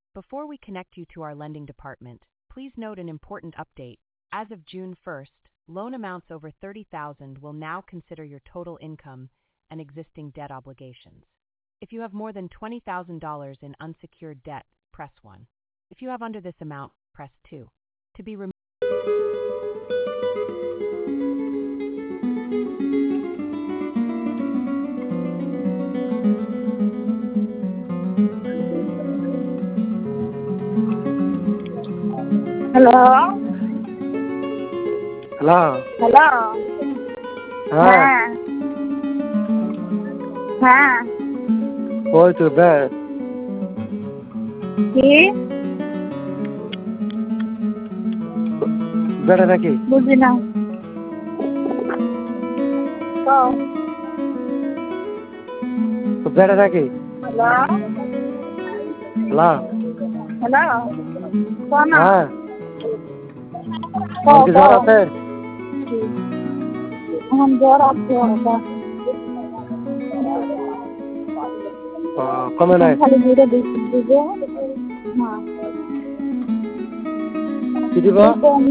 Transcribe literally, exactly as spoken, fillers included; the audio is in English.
Before we connect you to our lending department, please note an important update. As of June first, loan amounts over thirty thousand dollars will now consider your total income and existing debt obligations. If you have more than twenty thousand dollars in unsecured debt, press one. If you have under this amount, press two. To be removed. Hello. Hello. Hello. हाँ हाँ हाँ ওই তো ব্যাস কি বেড়া নাকি বুঝি না কও বেড়া নাকি হ্যালো হ্যালো হ্যালো কও না হ্যাঁ কও কি জ্বর আছে আমার জ্বর আছে হালকা ও, কমে নাই খালি দুটো দিবে হ্যাঁ কি দিব